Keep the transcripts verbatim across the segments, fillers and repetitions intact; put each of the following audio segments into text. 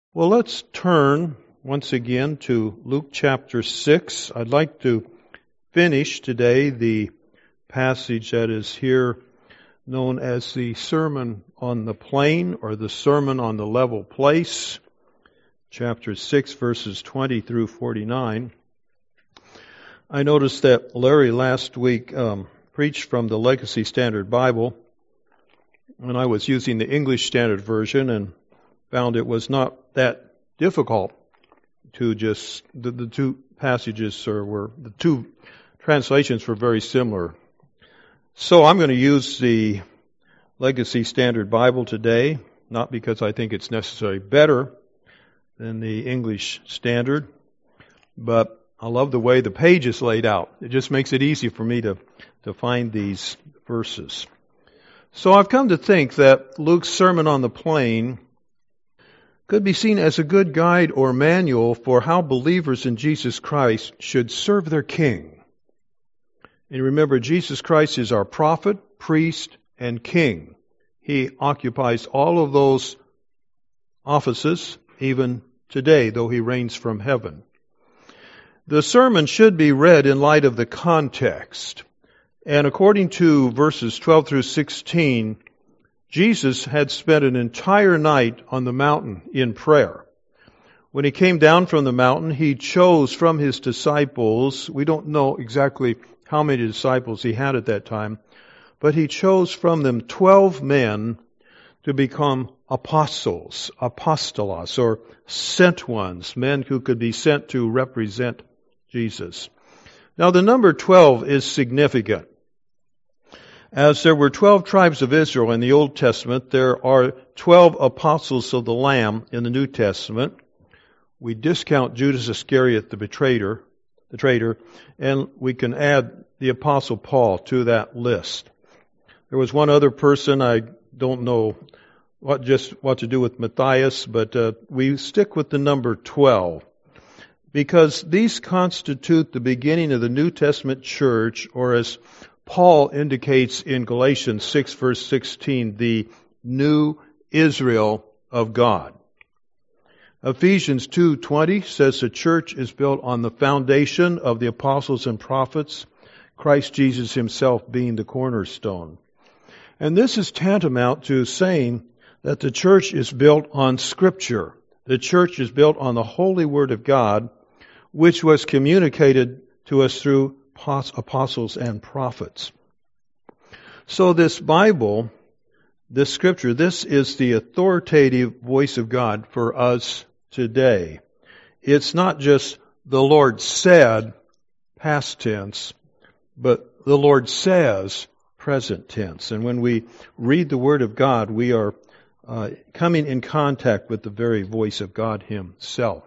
Well, let's turn once again to Luke chapter six. I'd like to finish today the passage that is here known as the Sermon on the Plain or the Sermon on the Level Place, chapter six, verses twenty through forty-nine. I noticed that Larry last week um, preached from the Legacy Standard Bible, and I was using the English Standard Version and found it was not that difficult to just, the, the two passages are, were, the two translations were very similar. So I'm going to use the Legacy Standard Bible today, not because I think it's necessarily better than the English Standard, but I love the way the page is laid out. It just makes it easy for me to, to find these verses. So I've come to think that Luke's Sermon on the Plain could be seen as a good guide or manual for how believers in Jesus Christ should serve their King. And remember, Jesus Christ is our prophet, priest, and king. He occupies all of those offices even today, though he reigns from heaven. The sermon should be read in light of the context. And according to verses twelve through sixteen, Jesus had spent an entire night on the mountain in prayer. When he came down from the mountain, he chose from his disciples, we don't know exactly how many disciples he had at that time, but he chose from them twelve men to become apostles, apostolos, or sent ones, men who could be sent to represent Jesus. Now the number twelve is significant. As there were twelve tribes of Israel in the Old Testament, there are twelve apostles of the Lamb in the New Testament. We discount Judas Iscariot, the betrayer, the traitor, and we can add the Apostle Paul to that list. There was one other person, I don't know what just what to do with Matthias, but uh, we stick with the number twelve because these constitute the beginning of the New Testament church, or as Paul indicates in Galatians six, verse sixteen, the new Israel of God. Ephesians two twenty says the church is built on the foundation of the apostles and prophets, Christ Jesus himself being the cornerstone. And this is tantamount to saying that the church is built on Scripture. The church is built on the holy Word of God, which was communicated to us through apostles and prophets. So this Bible, this Scripture, this is the authoritative voice of God for us today. It's not just the Lord said, past tense, but the Lord says, present tense. And when we read the Word of God, we are uh, coming in contact with the very voice of God himself.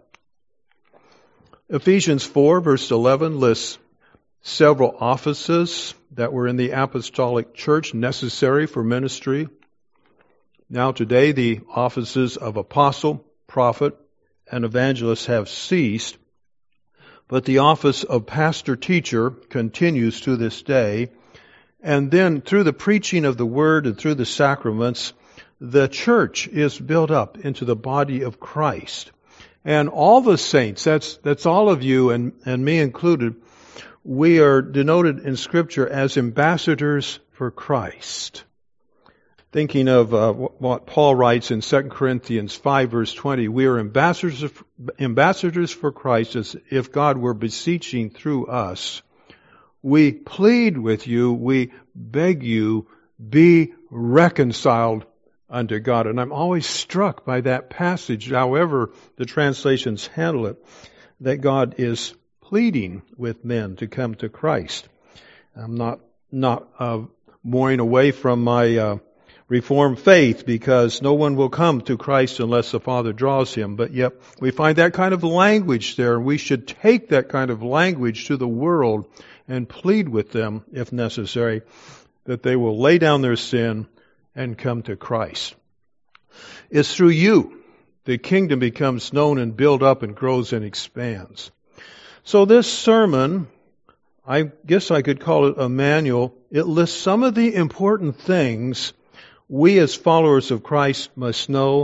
Ephesians four, verse eleven lists several offices that were in the apostolic church necessary for ministry. Now today the offices of apostle, prophet, and evangelist have ceased, but the office of pastor-teacher continues to this day. And then through the preaching of the word and through the sacraments, the church is built up into the body of Christ. And all the saints, that's that's all of you and, and me included, we are denoted in Scripture as ambassadors for Christ. Thinking of uh, what Paul writes in Second Corinthians five, verse twenty, we are ambassadors, of, ambassadors for Christ as if God were beseeching through us. We plead with you, we beg you, be reconciled unto God. And I'm always struck by that passage, however the translations handle it, that God is pleading with men to come to Christ. I'm not not uh, mooring away from my uh, Reformed faith, because no one will come to Christ unless the Father draws him. But yet we find that kind of language there, and we should take that kind of language to the world and plead with them, if necessary, that they will lay down their sin and come to Christ. It's through you the kingdom becomes known and built up and grows and expands. So this sermon, I guess I could call it a manual. It lists some of the important things we as followers of Christ must know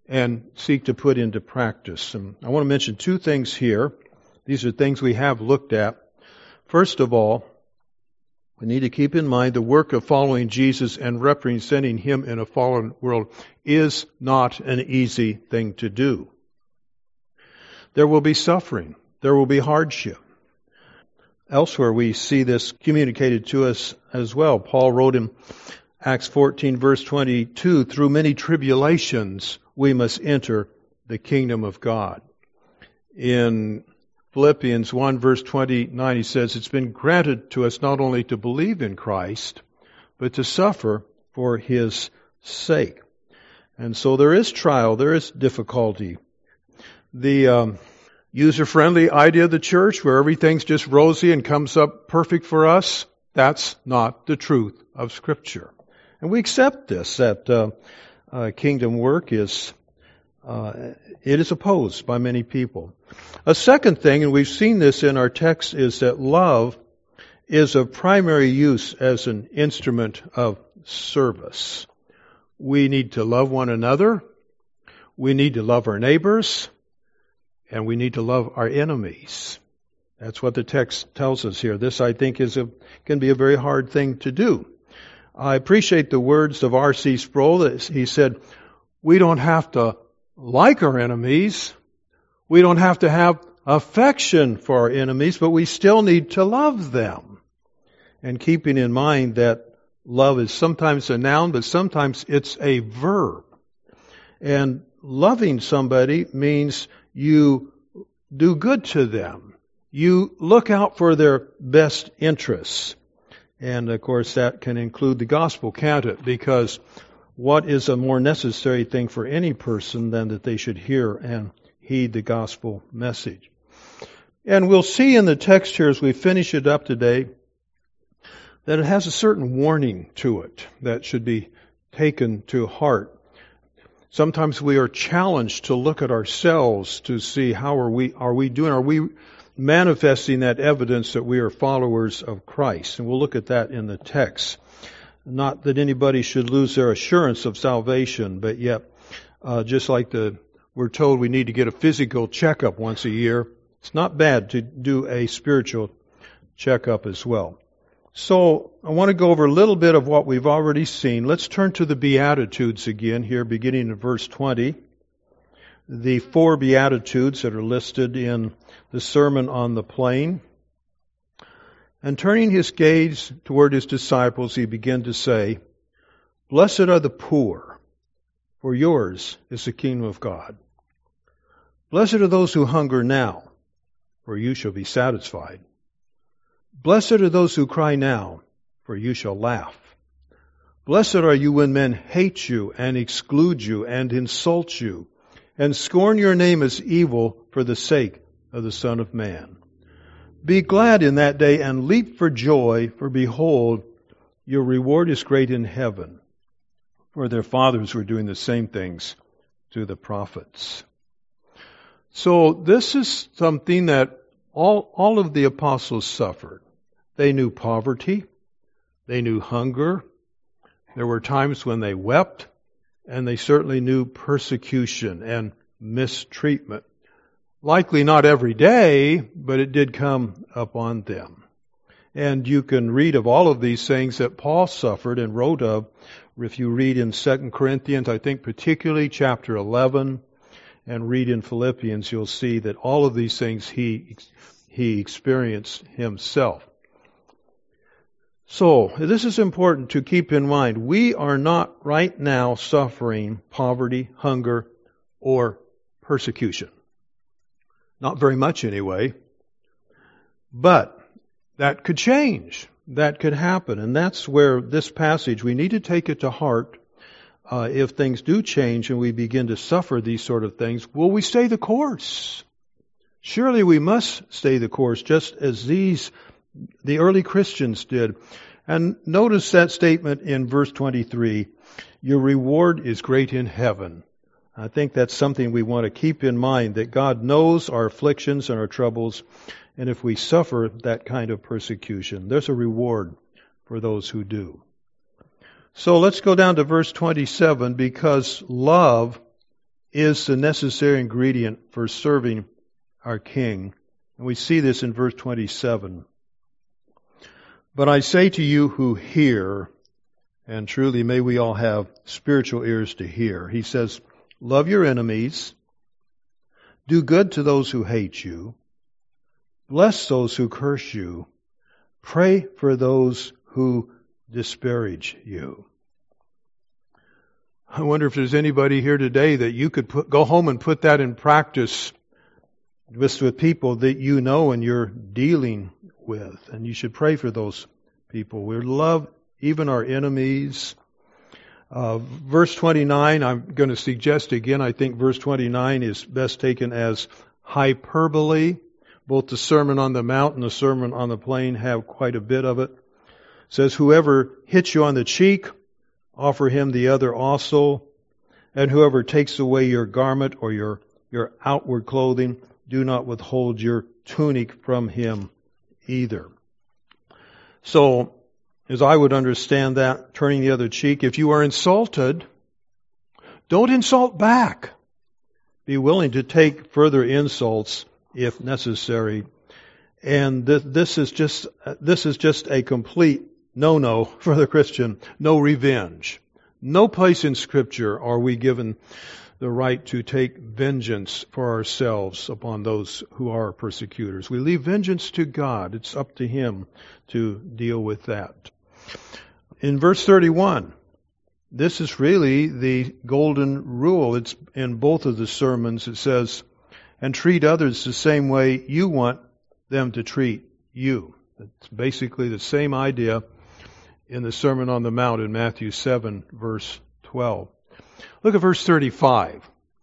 and seek to put into practice. And I want to mention two things here. These are things we have looked at. First of all, we need to keep in mind the work of following Jesus and representing Him in a fallen world is not an easy thing to do. There will be suffering. There will be hardship. Elsewhere we see this communicated to us as well. Paul wrote in Acts fourteen verse twenty-two, through many tribulations we must enter the kingdom of God. In Philippians one verse twenty-nine he says, it's been granted to us not only to believe in Christ, but to suffer for His sake. And so there is trial, there is difficulty. The um, user-friendly idea of the church where everything's just rosy and comes up perfect for us, that's not the truth of Scripture. And we accept this, that uh, uh, kingdom work is, uh, it is opposed by many people. A second thing, and we've seen this in our text, is that love is of primary use as an instrument of service. We need to love one another, we need to love our neighbors, and we need to love our enemies. That's what the text tells us here. This, I think, is a can be a very hard thing to do. I appreciate the words of R C Sproul. That he said, we don't have to like our enemies. We don't have to have affection for our enemies, but we still need to love them. And keeping in mind that love is sometimes a noun, but sometimes it's a verb. And loving somebody means you do good to them. You look out for their best interests. And of course that can include the gospel, can't it? Because what is a more necessary thing for any person than that they should hear and heed the gospel message? And we'll see in the text here as we finish it up today that it has a certain warning to it that should be taken to heart. Sometimes we are challenged to look at ourselves to see how are we are we doing? Are we manifesting that evidence that we are followers of Christ? And we'll look at that in the text. Not that anybody should lose their assurance of salvation, but yet, uh, just like the we're told we need to get a physical checkup once a year, it's not bad to do a spiritual checkup as well. So I want to go over a little bit of what we've already seen. Let's turn to the Beatitudes again here, beginning in verse twenty. The four Beatitudes that are listed in the Sermon on the Plain. And turning his gaze toward his disciples, he began to say, blessed are the poor, for yours is the kingdom of God. Blessed are those who hunger now, for you shall be satisfied. Blessed are those who cry now, for you shall laugh. Blessed are you when men hate you and exclude you and insult you and scorn your name as evil for the sake of the Son of Man. Be glad in that day and leap for joy, for behold, your reward is great in heaven. For their fathers were doing the same things to the prophets. So this is something that all, all of the apostles suffered. They knew poverty. They knew hunger. There were times when they wept, and they certainly knew persecution and mistreatment. Likely not every day, but it did come upon them. And you can read of all of these things that Paul suffered and wrote of. If you read in Second Corinthians, I think particularly chapter eleven, and read in Philippians, you'll see that all of these things he he experienced himself. So, this is important to keep in mind. We are not right now suffering poverty, hunger, or persecution. Not very much anyway. But that could change. That could happen. And that's where this passage, we need to take it to heart. Uh, if things do change and we begin to suffer these sort of things, will we stay the course? Surely we must stay the course, just as these, the early Christians did. And notice that statement in verse twenty-three, your reward is great in heaven. I think that's something we want to keep in mind, that God knows our afflictions and our troubles, and if we suffer that kind of persecution, there's a reward for those who do. So let's go down to verse twenty-seven, because love is the necessary ingredient for serving our King. And we see this in verse twenty-seven. But I say to you who hear, and truly may we all have spiritual ears to hear. He says, love your enemies, do good to those who hate you, bless those who curse you, pray for those who disparage you. I wonder if there's anybody here today that you could put, go home and put that in practice with, with people that you know and you're dealing with. And you should pray for those people. We love even our enemies. Uh, verse twenty-nine, I'm going to suggest again, I think verse twenty-nine is best taken as hyperbole. Both the Sermon on the Mount and the Sermon on the Plain have quite a bit of it. It says, whoever hits you on the cheek, offer him the other also. And whoever takes away your garment or your, your outward clothing, do not withhold your tunic from him either. So, as I would understand that, turning the other cheek, if you are insulted, don't insult back. Be willing to take further insults if necessary. And th- this is just this is just a complete no-no for the Christian. No revenge. No place in Scripture are we given the right to take vengeance for ourselves upon those who are persecutors. We leave vengeance to God. It's up to Him to deal with that. In verse thirty-one, this is really the golden rule. It's in both of the sermons. It says, and treat others the same way you want them to treat you. It's basically the same idea in the Sermon on the Mount in Matthew seven, verse twelve. Look at verse thirty-five.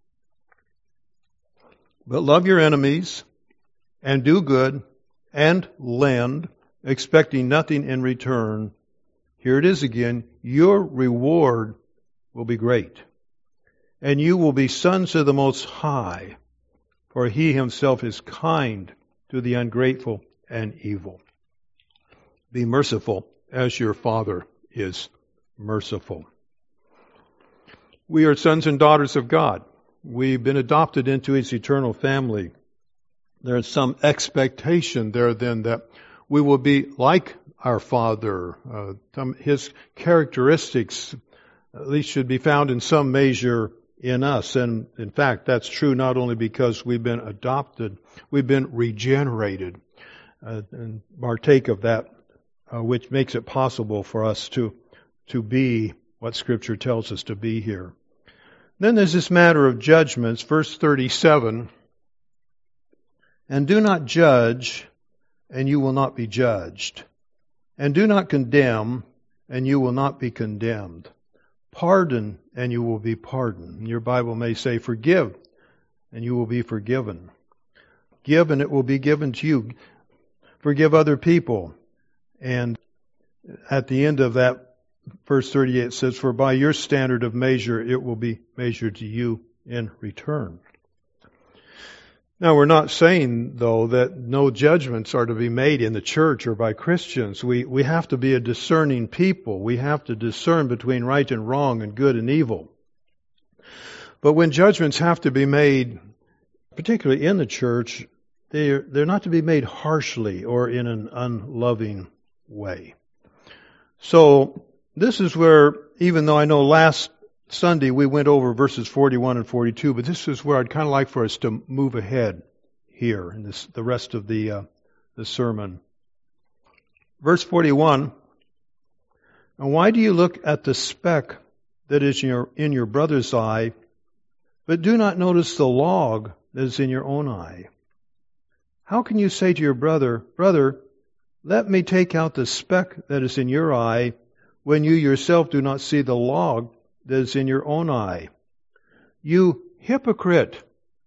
But love your enemies, and do good, and lend, expecting nothing in return. Here it is again. Your reward will be great, and you will be sons of the Most High, for He Himself is kind to the ungrateful and evil. Be merciful as your Father is merciful. We are sons and daughters of God. We've been adopted into His eternal family. There is some expectation there then that we will be like our Father. Uh, some, His characteristics at least should be found in some measure in us. And in fact, that's true not only because we've been adopted, we've been regenerated uh, and partake of that, uh, which makes it possible for us to, to be what Scripture tells us to be here. Then there's this matter of judgments, verse thirty-seven. And do not judge, and you will not be judged. And do not condemn, and you will not be condemned. Pardon, and you will be pardoned. Your Bible may say, forgive, and you will be forgiven. Give, and it will be given to you. Forgive other people. And at the end of that, verse thirty-eight says, for by your standard of measure, it will be measured to you in return. Now, we're not saying, though, that no judgments are to be made in the church or by Christians. We, we have to be a discerning people. We have to discern between right and wrong and good and evil. But when judgments have to be made, particularly in the church, they're, they're not to be made harshly or in an unloving way. So, this is where, even though I know last Sunday we went over verses forty-one and forty-two, but this is where I'd kind of like for us to move ahead here in this, the rest of the, uh, the sermon. Verse forty-one, and why do you look at the speck that is in your, in your brother's eye, but do not notice the log that is in your own eye? How can you say to your brother, brother, let me take out the speck that is in your eye, when you yourself do not see the log that is in your own eye? You hypocrite.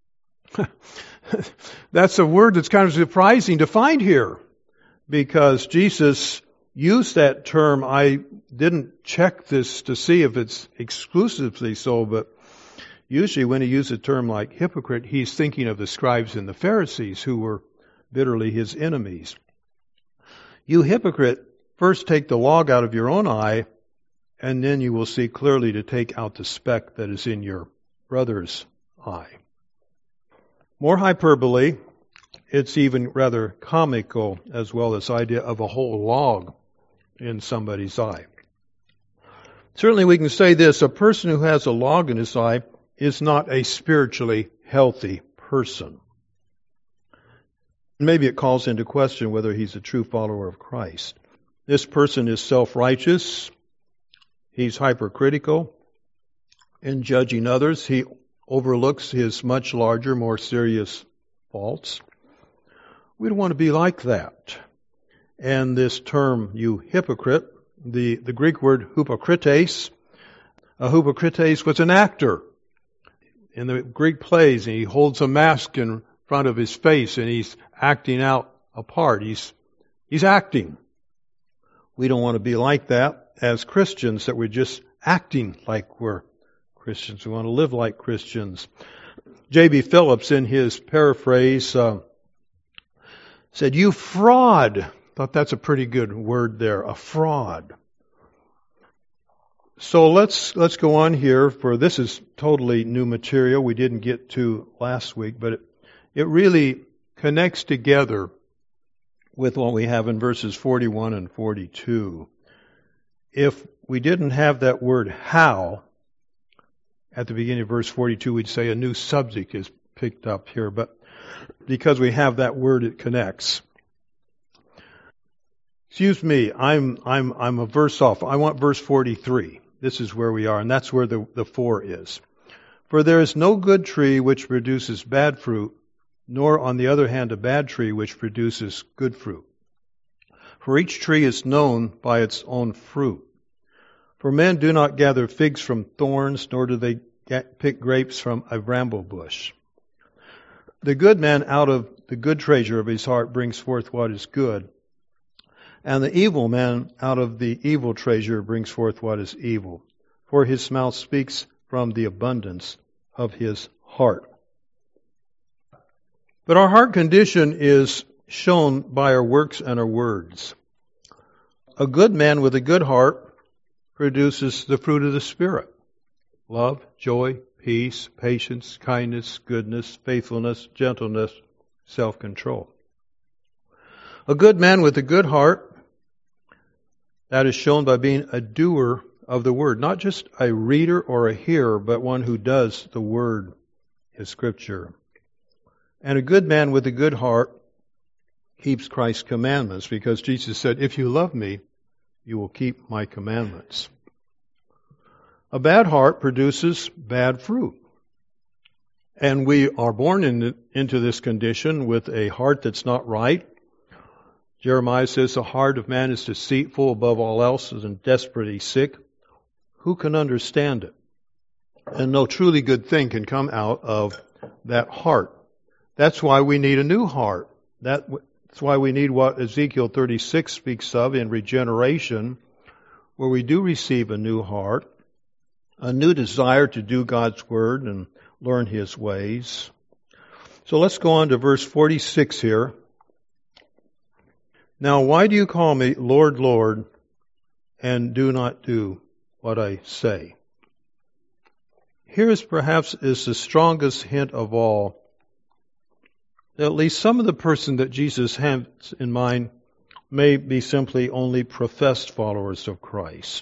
That's a word that's kind of surprising to find here, because Jesus used that term. I didn't check this to see if it's exclusively so, but usually when he used a term like hypocrite, he's thinking of the scribes and the Pharisees, who were bitterly his enemies. You hypocrite, first take the log out of your own eye, and then you will see clearly to take out the speck that is in your brother's eye. More hyperbole, it's even rather comical as well, this idea of a whole log in somebody's eye. Certainly we can say this, a person who has a log in his eye is not a spiritually healthy person. Maybe it calls into question whether he's a true follower of Christ. This person is self-righteous, he's hypercritical in judging others, he overlooks his much larger, more serious faults. We don't want to be like that. And this term, you hypocrite, the, the Greek word hypokrites, a hypokrites was an actor in the Greek plays, and he holds a mask in front of his face and he's acting out a part. He's, he's acting. We don't want to be like that as Christians, that we're just acting like we're Christians. We want to live like Christians. J B Phillips, in his paraphrase, uh, said, "You fraud." Thought that's a pretty good word there, a fraud. So let's let's go on here, for this is totally new material we didn't get to last week, but it, it really connects together with what we have in verses forty-one and forty-two. If we didn't have that word how at the beginning of verse forty-two, we'd say a new subject is picked up here, but because we have that word, it connects. Excuse me, I'm I'm I'm a verse off. I want verse forty-three. This is where we are, and that's where the, the four is. For there is no good tree which produces bad fruit, nor on the other hand a bad tree which produces good fruit. For each tree is known by its own fruit. For men do not gather figs from thorns, nor do they get, pick grapes from a bramble bush. The good man out of the good treasure of his heart brings forth what is good, and the evil man out of the evil treasure brings forth what is evil. For his mouth speaks from the abundance of his heart. But our heart condition is shown by our works and our words. A good man with a good heart produces the fruit of the Spirit: love, joy, peace, patience, kindness, goodness, faithfulness, gentleness, self-control. A good man with a good heart, that is shown by being a doer of the Word, not just a reader or a hearer, but one who does the Word, His Scripture. And a good man with a good heart keeps Christ's commandments, because Jesus said, "If you love me, you will keep my commandments." A bad heart produces bad fruit. And we are born in, into this condition with a heart that's not right. Jeremiah says the heart of man is deceitful above all else and desperately sick. Who can understand it? And no truly good thing can come out of that heart. That's why we need a new heart. That's why we need what Ezekiel thirty-six speaks of in regeneration, where we do receive a new heart, a new desire to do God's Word and learn His ways. So let's go on to verse forty-six here. Now, why do you call me Lord, Lord, and do not do what I say? Here is perhaps is the strongest hint of all. At least some of the person that Jesus has in mind may be simply only professed followers of Christ.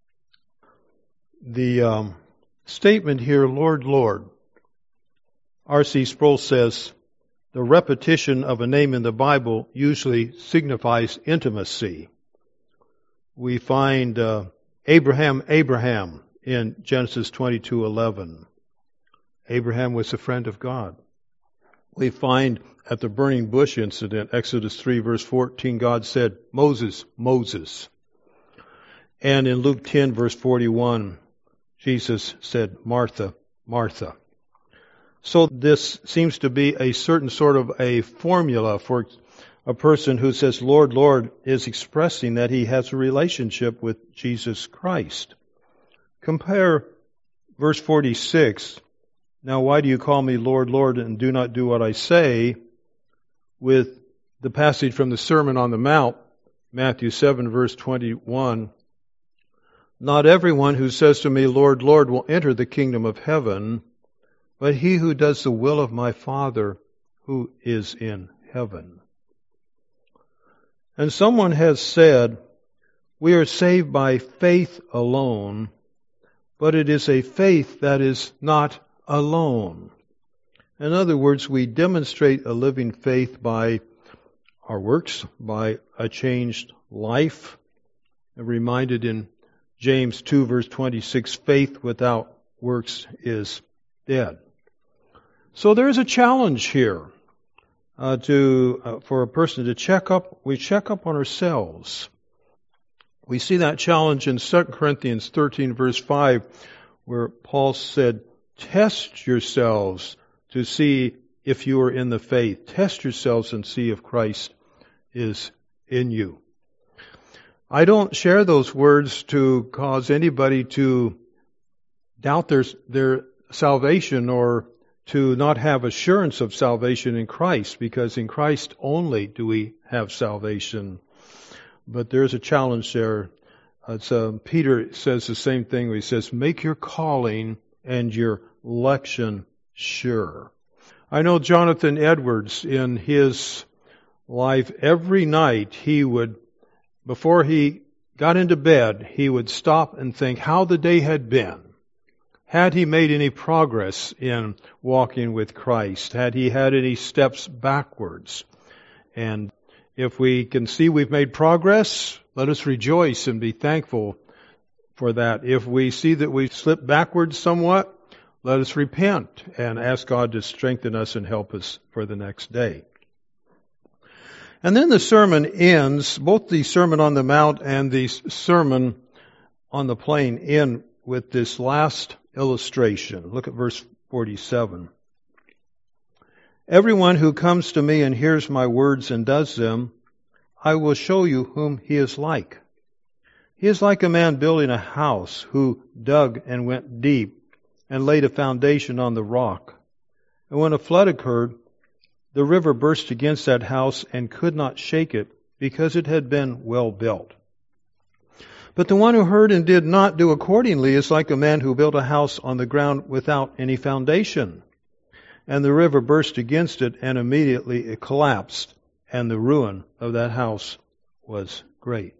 The um, statement here, Lord, Lord, R C Sproul says, the repetition of a name in the Bible usually signifies intimacy. We find uh, Abraham, Abraham in Genesis twenty-two eleven. Abraham was a friend of God. We find at the burning bush incident, Exodus three verse fourteen, God said, Moses, Moses. And in Luke ten verse forty-one, Jesus said, Martha, Martha. So this seems to be a certain sort of a formula for a person who says, Lord, Lord, is expressing that he has a relationship with Jesus Christ. Compare verse forty-six, now why do you call me Lord, Lord, and do not do what I say, with the passage from the Sermon on the Mount, Matthew seven verse twenty-one. Not everyone who says to me, Lord, Lord, will enter the kingdom of heaven, but he who does the will of my Father who is in heaven. And someone has said, we are saved by faith alone, but it is a faith that is not alone. In other words, we demonstrate a living faith by our works, by a changed life. I'm reminded in James two verse twenty-six, faith without works is dead. So there is a challenge here uh, to uh, for a person to check up. We check up on ourselves. We see that challenge in Second Corinthians thirteen verse five, where Paul said, test yourselves to see if you are in the faith. Test yourselves and see if Christ is in you. I don't share those words to cause anybody to doubt their, their salvation or to not have assurance of salvation in Christ, because in Christ only do we have salvation. But there's a challenge there. It's, uh, Peter says the same thing where he says, make your calling and your election sure. I know Jonathan Edwards, in his life, every night he would, before he got into bed, he would stop and think how the day had been. Had he made any progress in walking with Christ? Had he had any steps backwards? And if we can see we've made progress, let us rejoice and be thankful for that. If we see that we've slipped backwards somewhat, let us repent and ask God to strengthen us and help us for the next day. And then the sermon ends, both the Sermon on the Mount and the Sermon on the Plain end with this last illustration. Look at verse forty-seven. Everyone who comes to me and hears my words and does them, I will show you whom he is like. He is like a man building a house who dug and went deep and laid a foundation on the rock. And when a flood occurred, the river burst against that house and could not shake it because it had been well built. But the one who heard and did not do accordingly is like a man who built a house on the ground without any foundation. And the river burst against it, and immediately it collapsed, and the ruin of that house was great.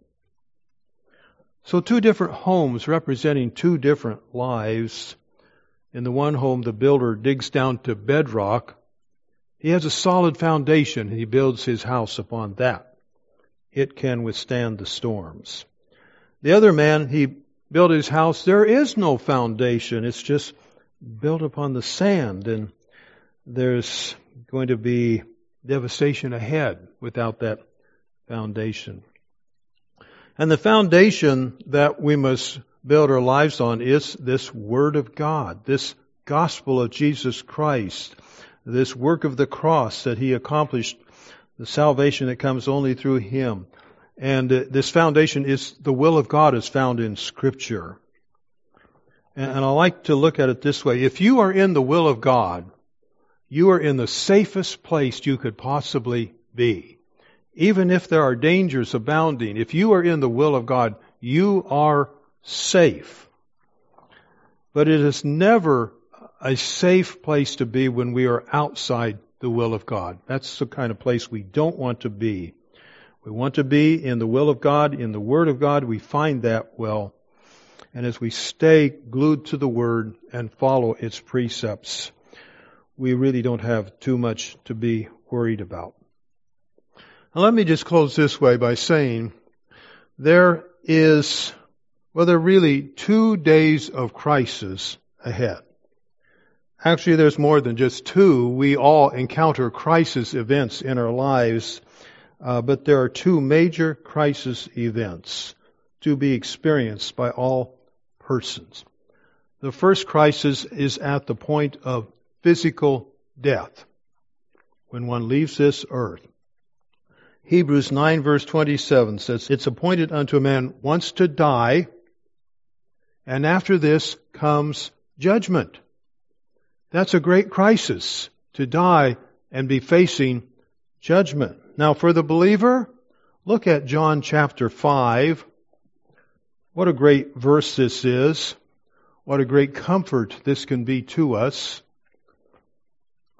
So two different homes representing two different lives. In the one home, the builder digs down to bedrock. He has a solid foundation, and he builds his house upon that. It can withstand the storms. The other man, he built his house. There is no foundation. It's just built upon the sand, and there's going to be devastation ahead without that foundation. And the foundation that we must build our lives on is this Word of God, this gospel of Jesus Christ, this work of the cross that He accomplished, the salvation that comes only through Him. And uh, this foundation is, the will of God is found in Scripture. And, and I like to look at it this way. If you are in the will of God, you are in the safest place you could possibly be. Even if there are dangers abounding, if you are in the will of God, you are safe. But it is never a safe place to be when we are outside the will of God. That's the kind of place we don't want to be. We want to be in the will of God, in the Word of God. We find that well. And as we stay glued to the Word and follow its precepts, we really don't have too much to be worried about. Now let me just close this way by saying there is, well, there are really two days of crisis ahead. Actually, there's more than just two. We all encounter crisis events in our lives, uh, but there are two major crisis events to be experienced by all persons. The first crisis is at the point of physical death, when one leaves this earth. Hebrews nine verse twenty-seven says, it's appointed unto a man once to die, and after this comes judgment. That's a great crisis, to die and be facing judgment. Now for the believer, look at John chapter five. What a great verse this is. What a great comfort this can be to us.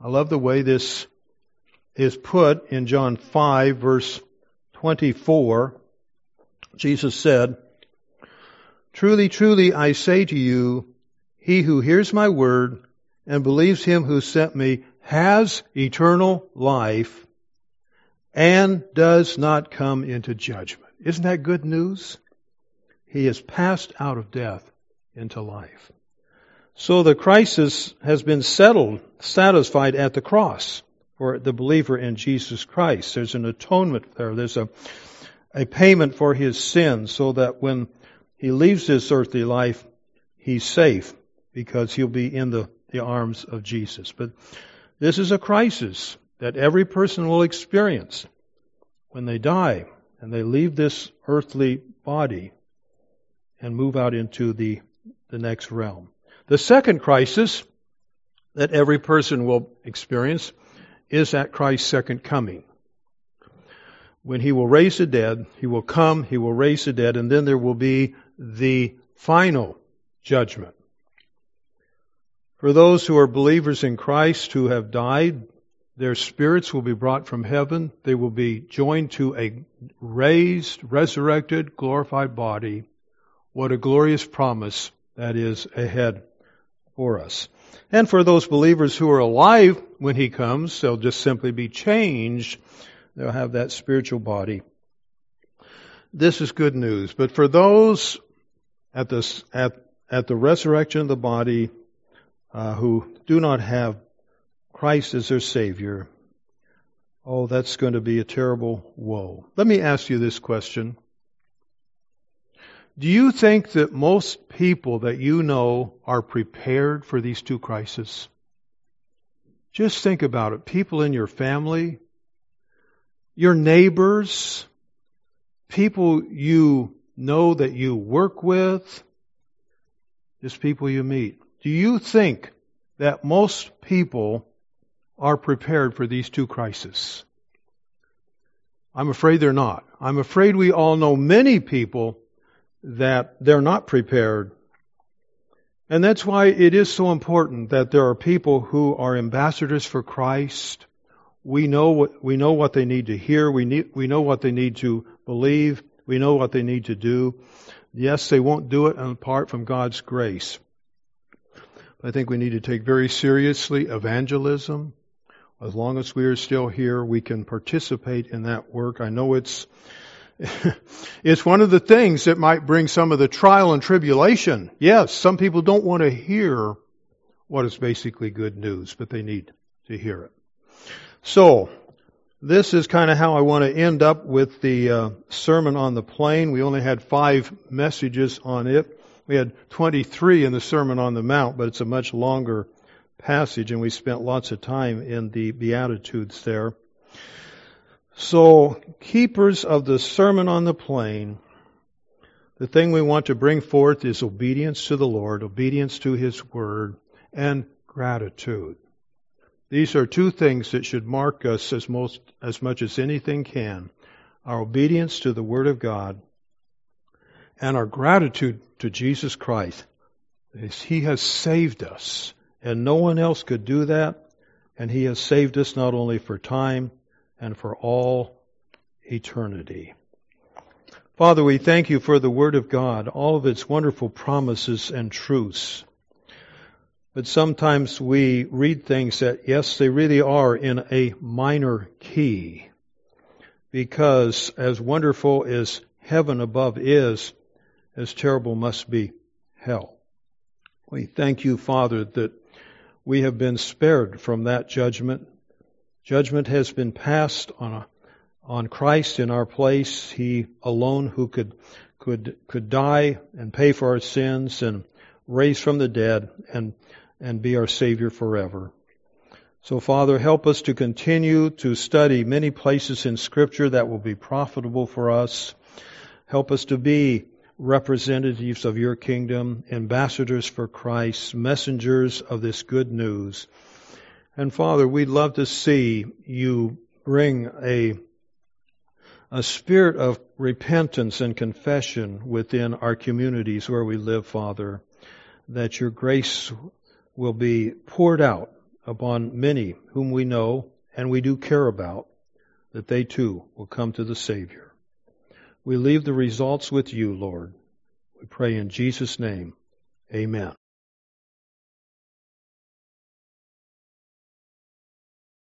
I love the way this is put in John five, verse twenty-four. Jesus said, "Truly, truly, I say to you, he who hears my word and believes him who sent me has eternal life and does not come into judgment." Isn't that good news? He is passed out of death into life. So the crisis has been settled, satisfied at the cross for the believer in Jesus Christ. There's an atonement there. There's a, a payment for his sins so that when he leaves this earthly life, he's safe because he'll be in the, the arms of Jesus. But this is a crisis that every person will experience when they die and they leave this earthly body and move out into the, the next realm. The second crisis that every person will experience is at Christ's second coming. When He will raise the dead, He will come, He will raise the dead, and then there will be the final judgment. For those who are believers in Christ who have died, their spirits will be brought from heaven. They will be joined to a raised, resurrected, glorified body. What a glorious promise that is ahead for us. And for those believers who are alive when He comes, they'll just simply be changed. They'll have that spiritual body. This is good news. But for those at the, at, at the resurrection of the body uh, who do not have Christ as their Savior, oh, that's going to be a terrible woe. Let me ask you this question. Do you think that most people that you know are prepared for these two crises? Just think about it. People in your family, your neighbors, people you know that you work with, just people you meet. Do you think that most people are prepared for these two crises? I'm afraid they're not. I'm afraid we all know many people that they're not prepared. And that's why it is so important that there are people who are ambassadors for Christ. We know what, we know what they need to hear. We need, we know what they need to believe. We know what they need to do. Yes, they won't do it apart from God's grace. But I think we need to take very seriously evangelism. As long as we are still here, we can participate in that work. I know it's It's one of the things that might bring some of the trial and tribulation. Yes, some people don't want to hear what is basically good news, but they need to hear it. So, this is kind of how I want to end up with the uh, Sermon on the Plain. We only had five messages on it. We had twenty-three in the Sermon on the Mount, but it's a much longer passage, and we spent lots of time in the Beatitudes there. So, keepers of the Sermon on the Plain, the thing we want to bring forth is obedience to the Lord, obedience to His Word, and gratitude. These are two things that should mark us as most, as much as anything can. Our obedience to the Word of God and our gratitude to Jesus Christ. He has saved us, and no one else could do that, and He has saved us not only for time, and for all eternity. Father, we thank You for the Word of God, all of its wonderful promises and truths. But sometimes we read things that, yes, they really are in a minor key. Because as wonderful as heaven above is, as terrible must be hell. We thank You, Father, that we have been spared from that judgment. Judgment has been passed on a, on Christ in our place. He alone who could could could die and pay for our sins and raise from the dead and and be our Savior forever. So, Father, help us to continue to study many places in Scripture that will be profitable for us. Help us to be representatives of Your kingdom, ambassadors for Christ, messengers of this good news. And Father, we'd love to see You bring a, a spirit of repentance and confession within our communities where we live, Father, that Your grace will be poured out upon many whom we know and we do care about, that they too will come to the Savior. We leave the results with you, Lord. We pray in Jesus' name. Amen.